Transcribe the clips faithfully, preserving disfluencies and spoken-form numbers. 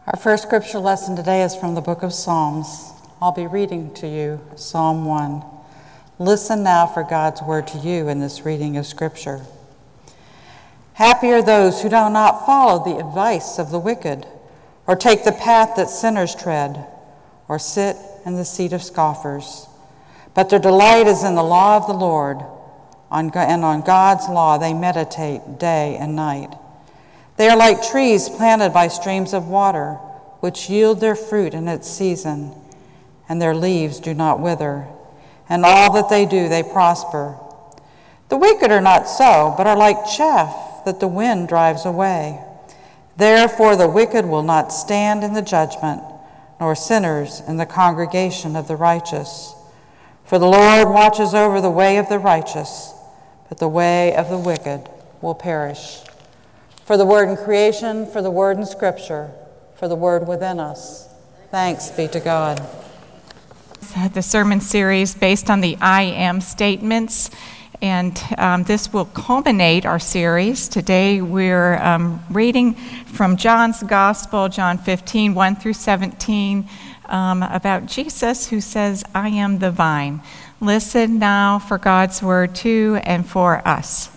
Our first scripture lesson today is from the book of Psalms. I'll be reading to you Psalm one. Listen now for God's word to you in this reading of scripture. Happy are those who do not follow the advice of the wicked, or take the path that sinners tread, or sit in the seat of scoffers. But their delight is in the law of the Lord, and on God's law they meditate day and night. They are like trees planted by streams of water, which yield their fruit in its season, and their leaves do not wither. And all that they do, they prosper. The wicked are not so, but are like chaff that the wind drives away. Therefore the wicked will not stand in the judgment, nor sinners in the congregation of the righteous. For the Lord watches over the way of the righteous, but the way of the wicked will perish. For the word in creation, for the word in scripture, for the word within us. Thanks be to God. The sermon series based on the I am statements, and um, this will culminate our series. Today we're um, reading from John's Gospel, John fifteen, one through seventeen, um, about Jesus who says, I am the vine. Listen now for God's word to and for us.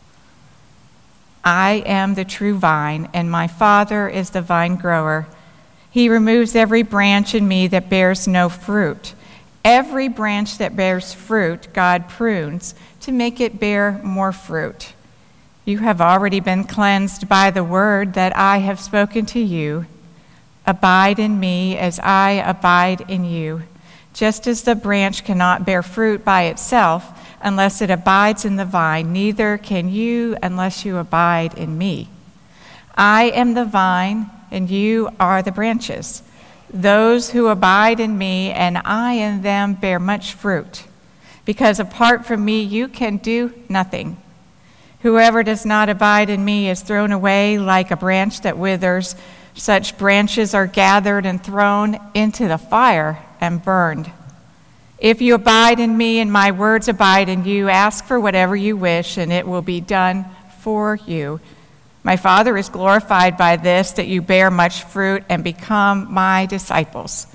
I am the true vine, and my Father is the vine grower. He removes every branch in me that bears no fruit. Every branch that bears fruit, God prunes to make it bear more fruit. You have already been cleansed by the word that I have spoken to you. Abide in me as I abide in you. Just as the branch cannot bear fruit by itself, unless it abides in the vine, neither can you unless you abide in me. I am the vine, and you are the branches. Those who abide in me and I in them bear much fruit, because apart from me you can do nothing. Whoever does not abide in me is thrown away like a branch that withers. Such branches are gathered and thrown into the fire and burned. If you abide in me and my words abide in you, ask for whatever you wish, and it will be done for you. My Father is glorified by this, that you bear much fruit and become my disciples.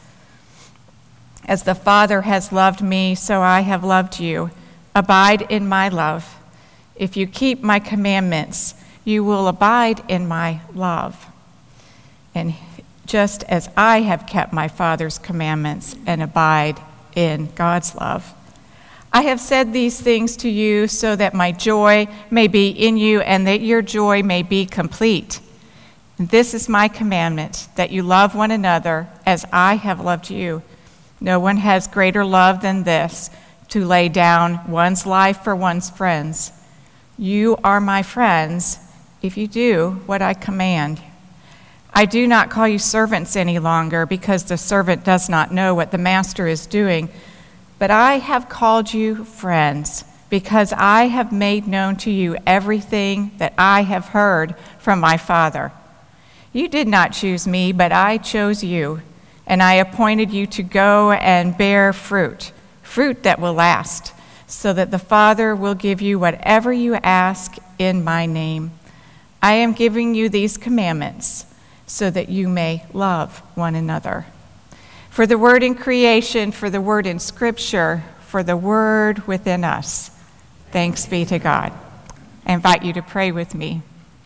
As the Father has loved me, so I have loved you. Abide in my love. If you keep my commandments, you will abide in my love. And just as I have kept my Father's commandments and abide in God's love. I have said these things to you so that my joy may be in you and that your joy may be complete. And this is my commandment, that you love one another as I have loved you. No one has greater love than this, to lay down one's life for one's friends. You are my friends if you do what I command. I do not call you servants any longer, because the servant does not know what the master is doing. But I have called you friends, because I have made known to you everything that I have heard from my Father. You did not choose me, but I chose you, and I appointed you to go and bear fruit, fruit that will last, so that the Father will give you whatever you ask in my name. I am giving you these commandments, so that you may love one another. For the word in creation, for the word in scripture, for the word within us. Thanks be to God. I invite you to pray with me.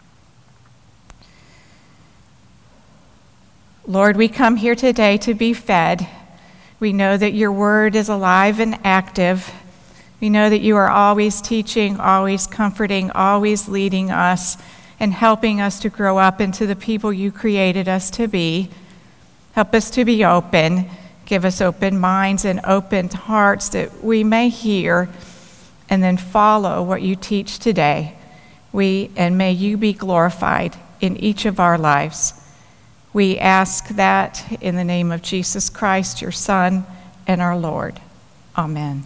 Lord, we come here today to be fed. We know that your word is alive and active. We know that you are always teaching, always comforting, always leading us, and helping us to grow up into the people you created us to be. Help us to be open. Give us open minds and open hearts that we may hear and then follow what you teach today. We and may you be glorified in each of our lives. We ask that in the name of Jesus Christ, your Son and our Lord. Amen.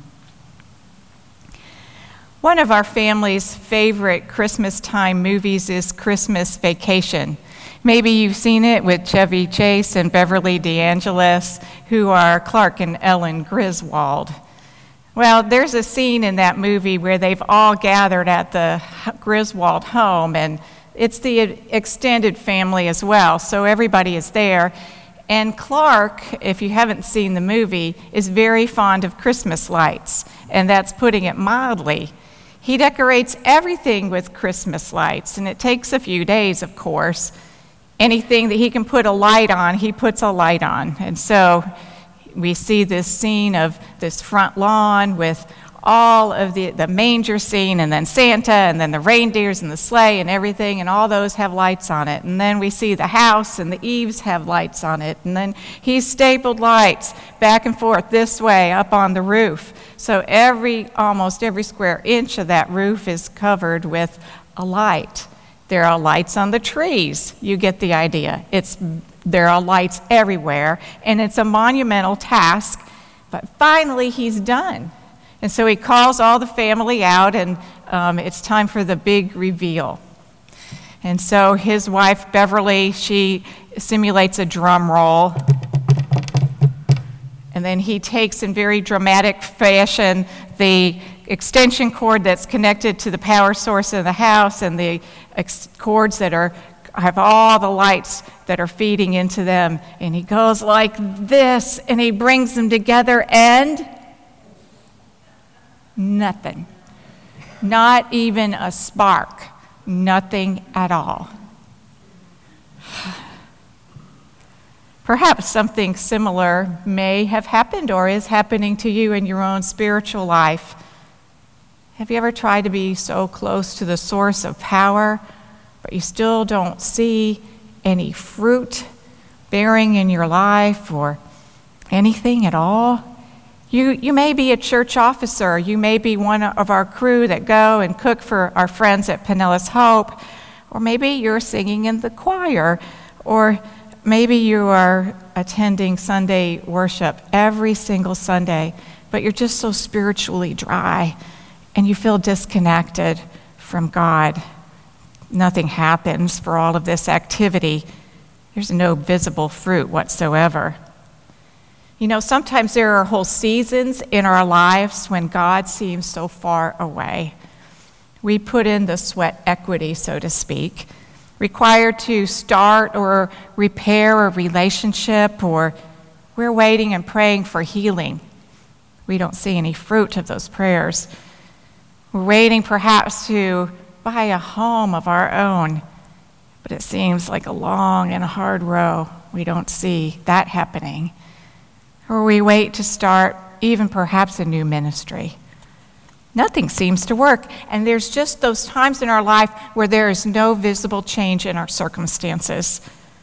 One of our family's favorite Christmas time movies is Christmas Vacation. Maybe you've seen it with Chevy Chase and Beverly DeAngelis, who are Clark and Ellen Griswold. Well, there's a scene in that movie where they've all gathered at the Griswold home, and it's the extended family as well, so everybody is there. And Clark, if you haven't seen the movie, is very fond of Christmas lights, and that's putting it mildly. He decorates everything with Christmas lights, and it takes a few days, of course. Anything that he can put a light on, he puts a light on. And so we see this scene of this front lawn with all of the, the manger scene, and then Santa, and then the reindeers and the sleigh and everything, and all those have lights on it. And then we see the house and the eaves have lights on it. And then he's stapled lights back and forth this way up on the roof. So every, almost every square inch of that roof is covered with a light. There are lights on the trees. You get the idea. It's, there are lights everywhere, and it's a monumental task. But finally, he's done. And so he calls all the family out, and um, it's time for the big reveal. And so his wife, Beverly, she simulates a drum roll. And then he takes, in very dramatic fashion, the extension cord that's connected to the power source of the house, and the ex- cords that are have all the lights that are feeding into them. And he goes like this, and he brings them together, and nothing. Not even a spark. Nothing at all. Perhaps something similar may have happened or is happening to you in your own spiritual life. Have you ever tried to be so close to the source of power, but you still don't see any fruit bearing in your life or anything at all? You, you may be a church officer. You may be one of our crew that go and cook for our friends at Pinellas Hope. Or maybe you're singing in the choir. Or maybe you are attending Sunday worship every single Sunday, but you're just so spiritually dry and you feel disconnected from God. Nothing happens for all of this activity. There's no visible fruit whatsoever. You know, sometimes there are whole seasons in our lives when God seems so far away. We put in the sweat equity, so to speak, required to start or repair a relationship, or we're waiting and praying for healing. We don't see any fruit of those prayers. We're waiting perhaps to buy a home of our own, but it seems like a long and hard row. We don't see that happening. Or we wait to start even perhaps a new ministry. Nothing seems to work, and there's just those times in our life where there is no visible change in our circumstances.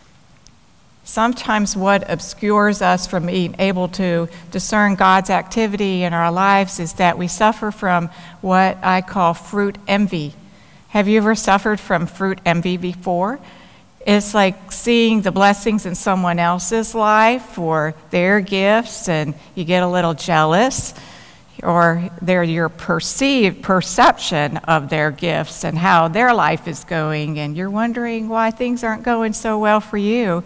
Sometimes what obscures us from being able to discern God's activity in our lives is that we suffer from what I call fruit envy. Have you ever suffered from fruit envy before? It's like seeing the blessings in someone else's life or their gifts, and you get a little jealous, or they're your perceived perception of their gifts and how their life is going, and you're wondering why things aren't going so well for you.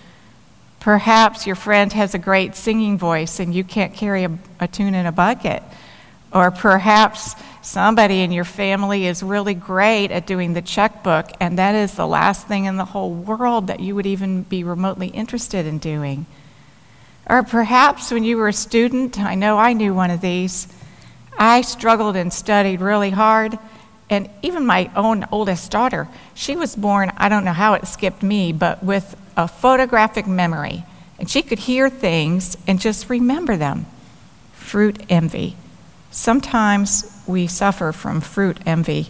Perhaps your friend has a great singing voice and you can't carry a, a tune in a bucket. Or perhaps somebody in your family is really great at doing the checkbook, and that is the last thing in the whole world that you would even be remotely interested in doing. Or perhaps when you were a student, I know I knew one of these, I struggled and studied really hard, and even my own oldest daughter, she was born, I don't know how it skipped me, but with a photographic memory, and she could hear things and just remember them. Fruit envy. Sometimes we suffer from fruit envy.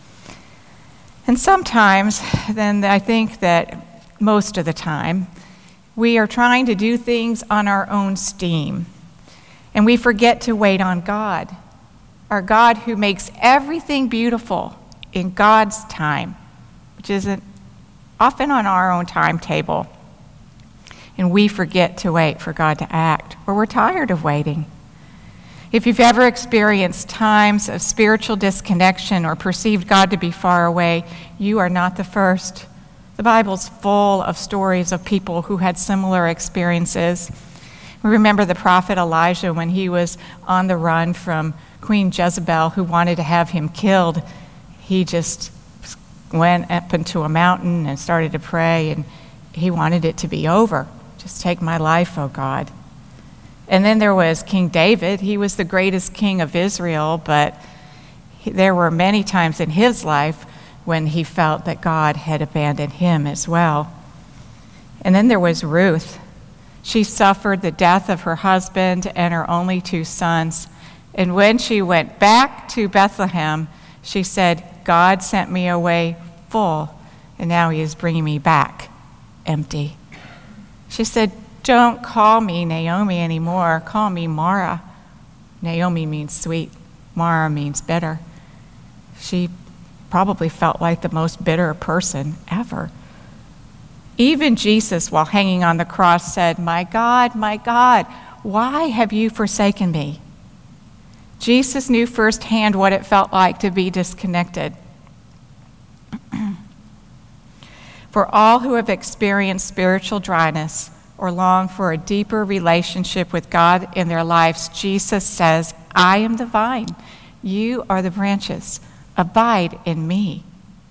And sometimes, then I think that most of the time, we are trying to do things on our own steam. And we forget to wait on God, our God who makes everything beautiful in God's time, which isn't often on our own timetable. And we forget to wait for God to act, or we're tired of waiting. If you've ever experienced times of spiritual disconnection or perceived God to be far away, you are not the first. The Bible's full of stories of people who had similar experiences. We remember the prophet Elijah when he was on the run from Queen Jezebel, who wanted to have him killed. He just went up into a mountain and started to pray, and he wanted it to be over. Just take my life, oh God. And then there was King David. He was the greatest king of Israel, but he, there were many times in his life when he felt that God had abandoned him as well. And then there was Ruth. She suffered the death of her husband and her only two sons. And when she went back to Bethlehem, she said, God sent me away full, and now he is bringing me back empty. She said, don't call me Naomi anymore. Call me Mara. Naomi means sweet. Mara means bitter. She probably felt like the most bitter person ever. Even Jesus, while hanging on the cross, said, my God, my God, why have you forsaken me? Jesus knew firsthand what it felt like to be disconnected. For all who have experienced spiritual dryness or long for a deeper relationship with God in their lives, Jesus says, I am the vine, you are the branches, abide in me.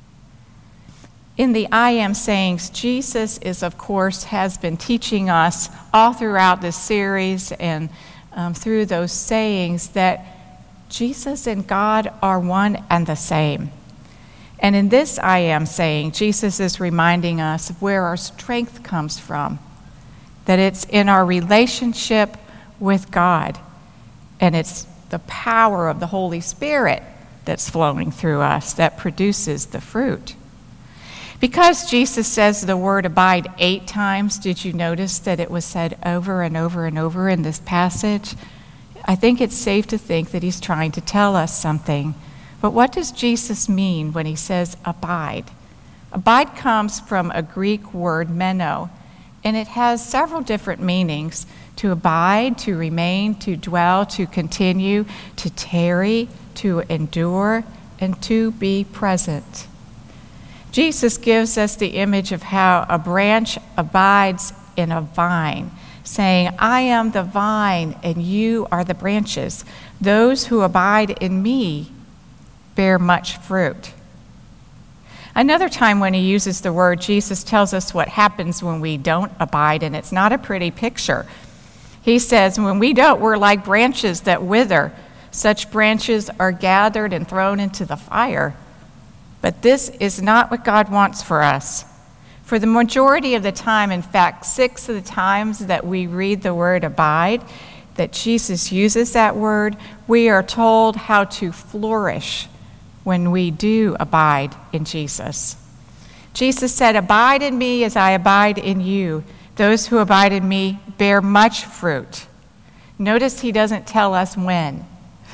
In the I am sayings, Jesus is, of course, has been teaching us all throughout this series and um, through those sayings that Jesus and God are one and the same. And in this I am saying, Jesus is reminding us of where our strength comes from, that it's in our relationship with God, and it's the power of the Holy Spirit that's flowing through us that produces the fruit. Because Jesus says the word abide eight times, did you notice that it was said over and over and over in this passage? I think it's safe to think that he's trying to tell us something. But what does Jesus mean when he says abide? Abide comes from a Greek word, meno, and it has several different meanings: to abide, to remain, to dwell, to continue, to tarry, to endure, and to be present. Jesus gives us the image of how a branch abides in a vine, saying, I am the vine and you are the branches. Those who abide in me bear much fruit. Another time when he uses the word, Jesus tells us what happens when we don't abide, and it's not a pretty picture. He says, when we don't, we're like branches that wither. Such branches are gathered and thrown into the fire. But this is not what God wants for us. For the majority of the time, in fact, six of the times that we read the word abide, that Jesus uses that word, we are told how to flourish when we do abide in Jesus. Jesus said, abide in me as I abide in you. Those who abide in me bear much fruit. Notice he doesn't tell us when.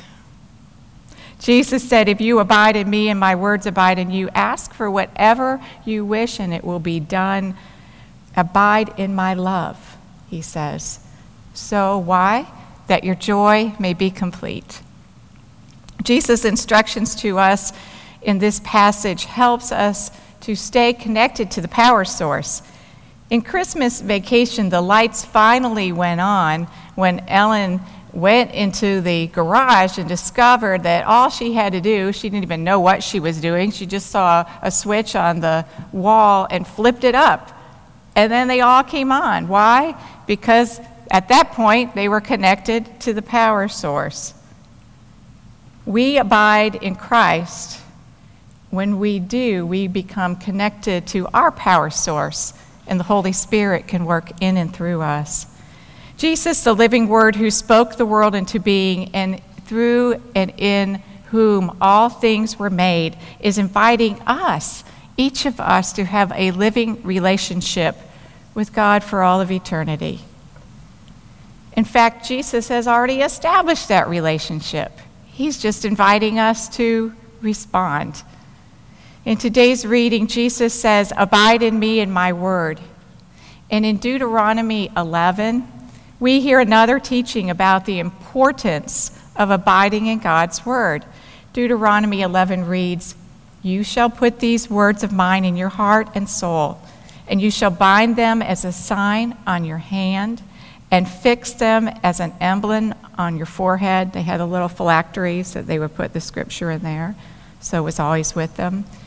Jesus said, if you abide in me and my words abide in you, ask for whatever you wish and it will be done. Abide in my love, he says. So why? That your joy may be complete. Jesus' instructions to us in this passage helps us to stay connected to the power source. In Christmas vacation, the lights finally went on when Ellen went into the garage and discovered that all she had to do, she didn't even know what she was doing. She just saw a switch on the wall and flipped it up. And then they all came on. Why? Because at that point, they were connected to the power source. We abide in Christ. When we do, we become connected to our power source, and the Holy Spirit can work in and through us. Jesus, the living Word who spoke the world into being, and through and in whom all things were made, is inviting us, each of us, to have a living relationship with God for all of eternity. In fact, Jesus has already established that relationship. He's just inviting us to respond. In today's reading, Jesus says, abide in me and my word. And in Deuteronomy eleven, we hear another teaching about the importance of abiding in God's word. Deuteronomy eleven reads, you shall put these words of mine in your heart and soul, and you shall bind them as a sign on your hand, and fix them as an emblem on your forehead. They had a little phylacteries that they would put the scripture in there, so it was always with them.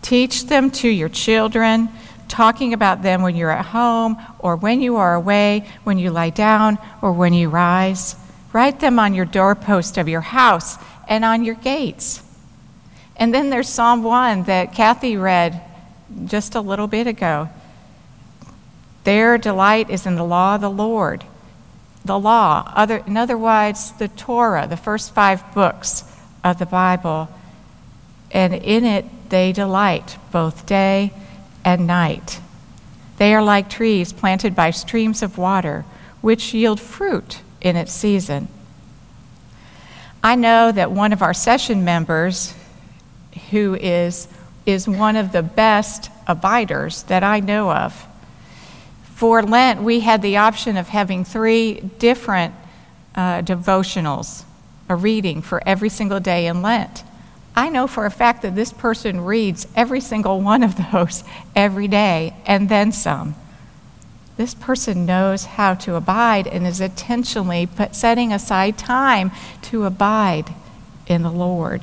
Teach them to your children, talking about them when you're at home or when you are away, when you lie down or when you rise. Write them on your doorpost of your house and on your gates. And then there's Psalm one that Kathy read just a little bit ago. Their delight is in the law of the Lord. The law, other, in other words, the Torah, the first five books of the Bible. And in it they delight both day and night. They are like trees planted by streams of water, which yield fruit in its season. I know that one of our session members, who is, is one of the best abiders that I know of. For Lent, we had the option of having three different uh, devotionals, a reading for every single day in Lent. I know for a fact that this person reads every single one of those every day, and then some. This person knows how to abide and is intentionally put, setting aside time to abide in the Lord.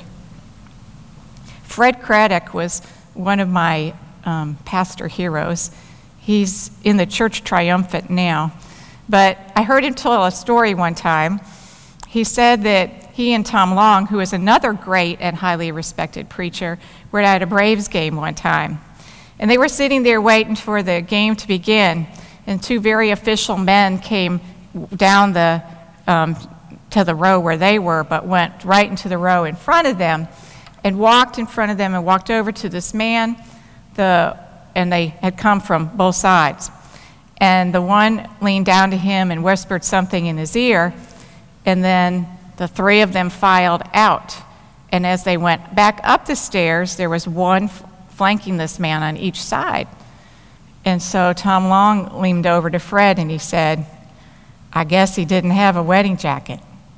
Fred Craddock was one of my um, pastor heroes. He's in the Church Triumphant now. But I heard him tell a story one time. He said that he and Tom Long, who is another great and highly respected preacher, were at a Braves game one time. And they were sitting there waiting for the game to begin. And two very official men came down the um, to the row where they were, but went right into the row in front of them, and walked in front of them and walked over to this man, the and they had come from both sides. And the one leaned down to him and whispered something in his ear, and then the three of them filed out. And as they went back up the stairs, there was one f- flanking this man on each side. And so Tom Long leaned over to Fred and he said, "I guess he didn't have a wedding jacket."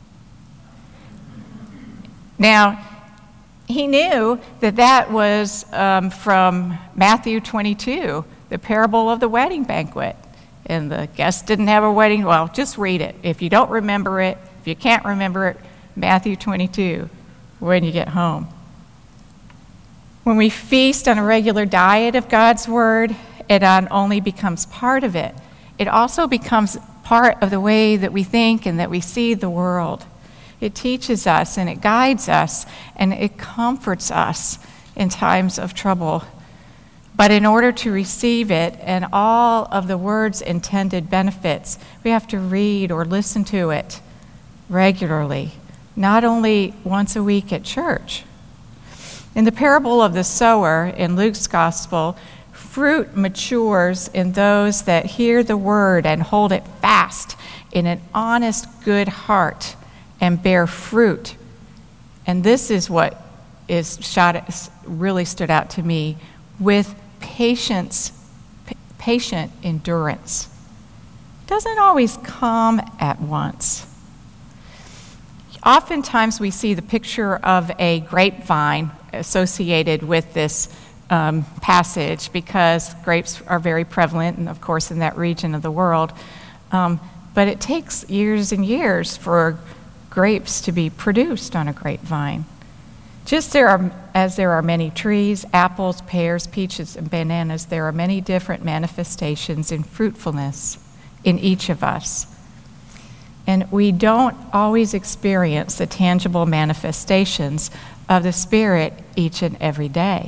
Now, he knew that that was um, from Matthew twenty-two, the parable of the wedding banquet. And the guests didn't have a wedding. Well, just read it. If you don't remember it, if you can't remember it, Matthew twenty-two, when you get home. When we feast on a regular diet of God's word, it not only becomes part of it, it also becomes part of the way that we think and that we see the world. It teaches us and it guides us and it comforts us in times of trouble. But in order to receive it and all of the word's intended benefits, we have to read or listen to it regularly, not only once a week at church. In the parable of the sower in Luke's gospel, fruit matures in those that hear the word and hold it fast in an honest, good heart and bear fruit. And this is what is shot, really stood out to me, with patience, p- patient endurance. Doesn't always come at once. Oftentimes we see the picture of a grapevine associated with this um, passage because grapes are very prevalent, and of course in that region of the world. Um, but it takes years and years for grapes to be produced on a grapevine. Just there are, as there are many trees, apples, pears, peaches, and bananas, there are many different manifestations in fruitfulness in each of us. And we don't always experience the tangible manifestations of the Spirit each and every day.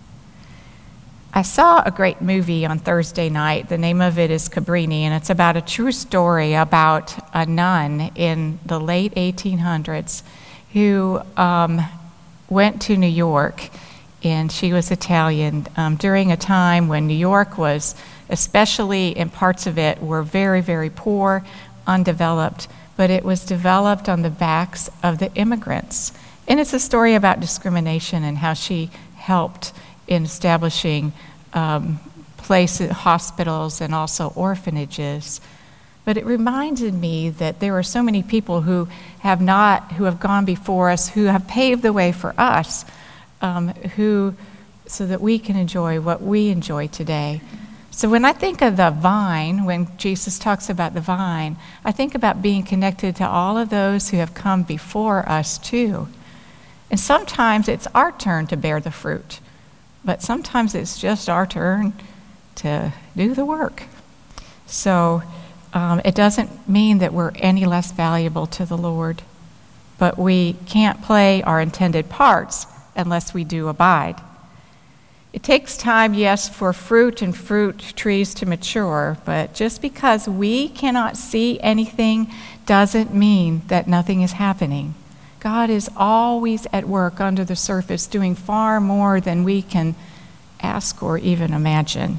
I saw a great movie on Thursday night. The name of it is Cabrini, and it's about a true story about a nun in the late eighteen hundreds who um, went to New York, and she was Italian, um, during a time when New York was, especially in parts of it, were very, very poor, undeveloped, but it was developed on the backs of the immigrants. And it's a story about discrimination and how she helped in establishing um, places, hospitals, and also orphanages. But it reminded me that there are so many people who have not, who have gone before us, who have paved the way for us, um, who, so that we can enjoy what we enjoy today. So when I think of the vine, when Jesus talks about the vine, I think about being connected to all of those who have come before us too. And sometimes it's our turn to bear the fruit. but sometimes it's just our turn to do the work. So um, it doesn't mean that we're any less valuable to the Lord, but we can't play our intended parts unless we do abide. It takes time, yes, for fruit and fruit trees to mature, but just because we cannot see anything doesn't mean that nothing is happening. God is always at work under the surface, doing far more than we can ask or even imagine.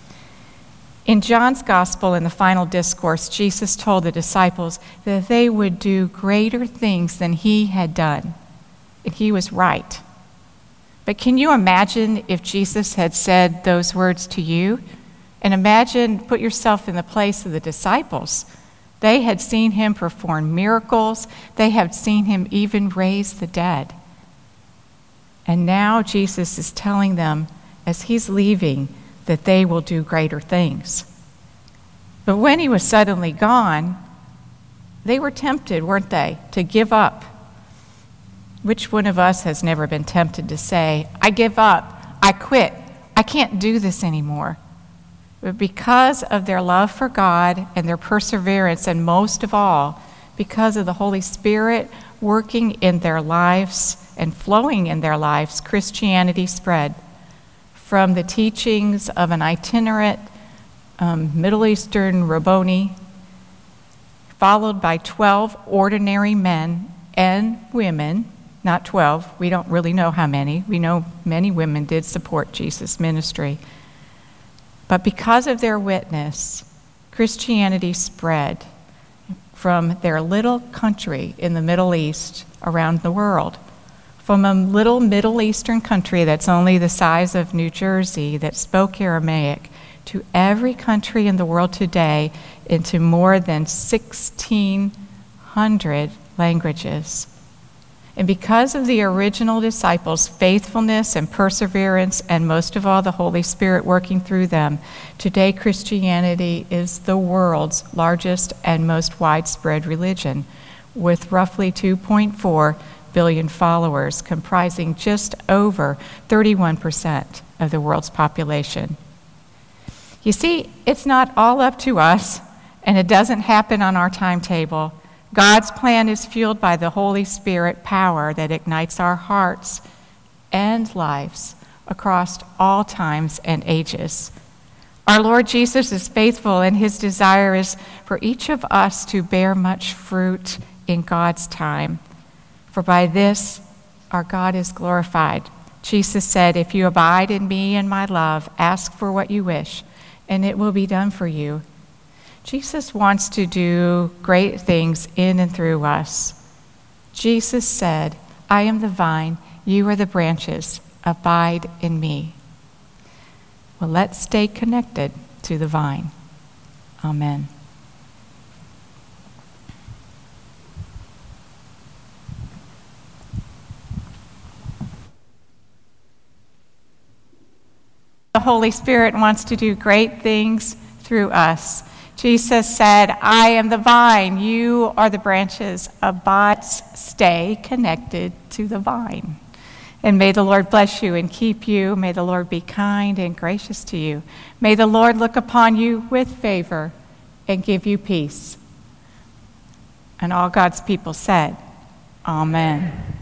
In John's Gospel, in the final discourse, Jesus told the disciples that they would do greater things than he had done, and he was right. But can you imagine if Jesus had said those words to you? And imagine, put yourself in the place of the disciples. They had seen him perform miracles. They had seen him even raise the dead. And now Jesus is telling them, as he's leaving, that they will do greater things. But when he was suddenly gone, they were tempted, weren't they, to give up? Which one of us has never been tempted to say, I give up, I quit, I can't do this anymore? But because of their love for God and their perseverance, and most of all, because of the Holy Spirit working in their lives and flowing in their lives, Christianity spread from the teachings of an itinerant um, Middle Eastern Rabboni, followed by twelve ordinary men and women. Not twelve, we don't really know how many. We know many women did support Jesus' ministry. But because of their witness, Christianity spread from their little country in the Middle East around the world. From a little Middle Eastern country that's only the size of New Jersey that spoke Aramaic to every country in the world today, into more than sixteen hundred languages. And because of the original disciples' faithfulness and perseverance, and most of all the Holy Spirit working through them, today Christianity is the world's largest and most widespread religion, with roughly two point four billion followers, comprising just over thirty-one percent of the world's population. You see, it's not all up to us, and it doesn't happen on our timetable. God's plan is fueled by the Holy Spirit power that ignites our hearts and lives across all times and ages. Our Lord Jesus is faithful, and his desire is for each of us to bear much fruit in God's time. For by this our God is glorified. Jesus said, if you abide in me and my love, ask for what you wish, and it will be done for you. Jesus wants to do great things in and through us. Jesus said, I am the vine, you are the branches, abide in me. Well, let's stay connected to the vine. Amen. The Holy Spirit wants to do great things through us. Jesus said, I am the vine, you are the branches. Abide, stay connected to the vine. And may the Lord bless you and keep you. May the Lord be kind and gracious to you. May the Lord look upon you with favor and give you peace. And all God's people said, Amen.